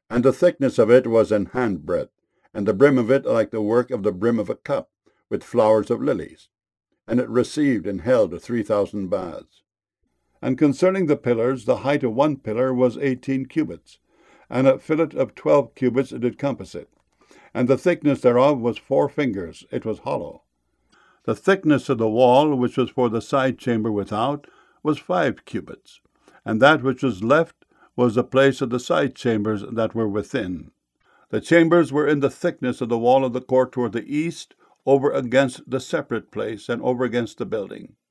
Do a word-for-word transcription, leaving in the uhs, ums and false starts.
And the thickness of it was an handbreadth, and the brim of it like the work of the brim of a cup, with flowers of lilies. And it received and held three thousand baths. And concerning the pillars, the height of one pillar was eighteen cubits, and a fillet of twelve cubits did compass it. And the thickness thereof was four fingers, it was hollow. The thickness of the wall, which was for the side chamber without, was five cubits, and that which was left was the place of the side chambers that were within. The chambers were in the thickness of the wall of the court toward the east, over against the separate place, and over against the building.